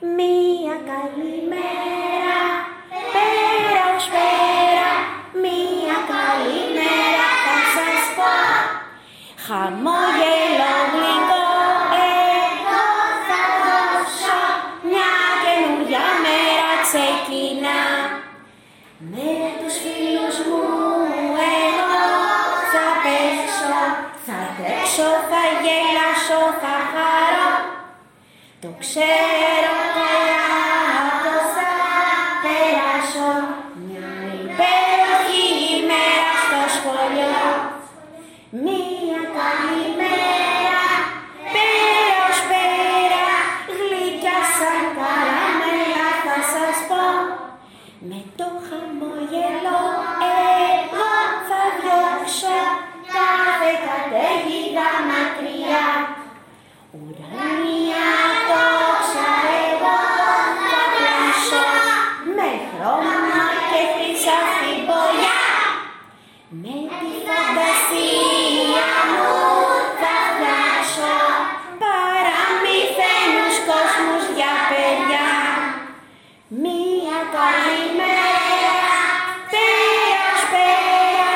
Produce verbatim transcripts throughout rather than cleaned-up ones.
Μία καλημέρα, πέρα ως πέρα, μία καλημέρα θα σας πω. Χαμόγελο γλυκό, εγώ θα δώσω, μια καινούρια μέρα ξεκινά. Με τους φίλους μου εγώ θα παίξω, θα τρέξω, θα γελάσω, θα χαρώ. Το ξέρω καλά πως θα περάσω μια υπέροχη ημέρα στο σχολείο. Μία καλημέρα, πέρα ως πέρα, γλυκιά σαν καραμέλα θα σας πω. Με το χαμόγελο εγώ θα διώξω κάθε καταιγίδα μακριά. Ουράνια τόξα εγώ θα πλάσω, με χρώμα και χρυσάφι μπογιά. Με τη φαντασία μου θα φτιάξω παραμυθένους κόσμους για παιδιά. Μία καλημέρα, πέρα ως πέρα,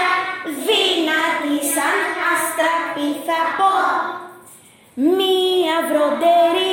δυνατή σαν αστραπή θα πω. Μία βροντερή